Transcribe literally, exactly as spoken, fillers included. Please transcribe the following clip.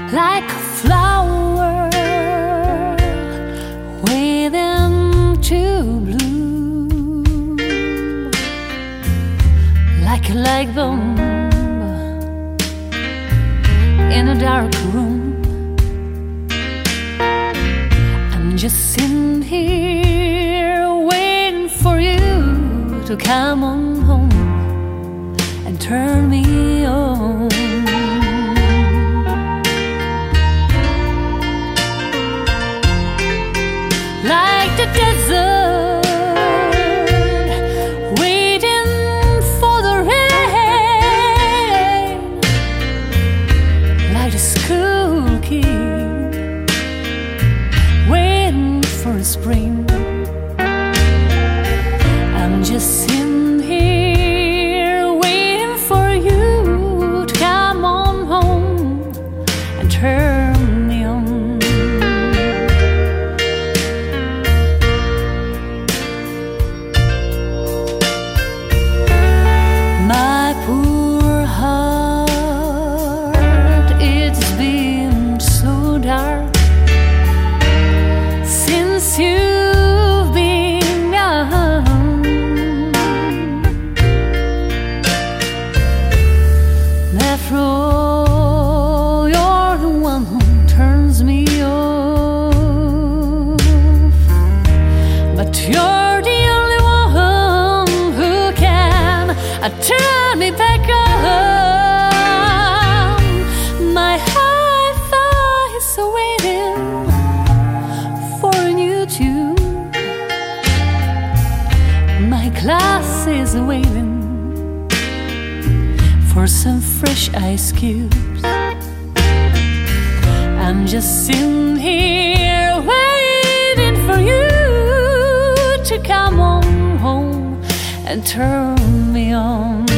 like a flower waiting to bloom, like a light bulb in a dark room. I'm just sitting here waiting for you to come on home and turn me on. Like the desert, waiting for the rain, like a school kid, waiting for a spring. I'm just sitting here waiting for you to come on home and turn me on. My poor heart, it's been so dark since you've been gone. After all, you're the one who turns me off, but you're the only one who can turn me back on. My hi-fi is waiting for a new tune. My glass is waiting for some fresh ice cubes. I'm just sitting here waiting for you to come on home and turn me on.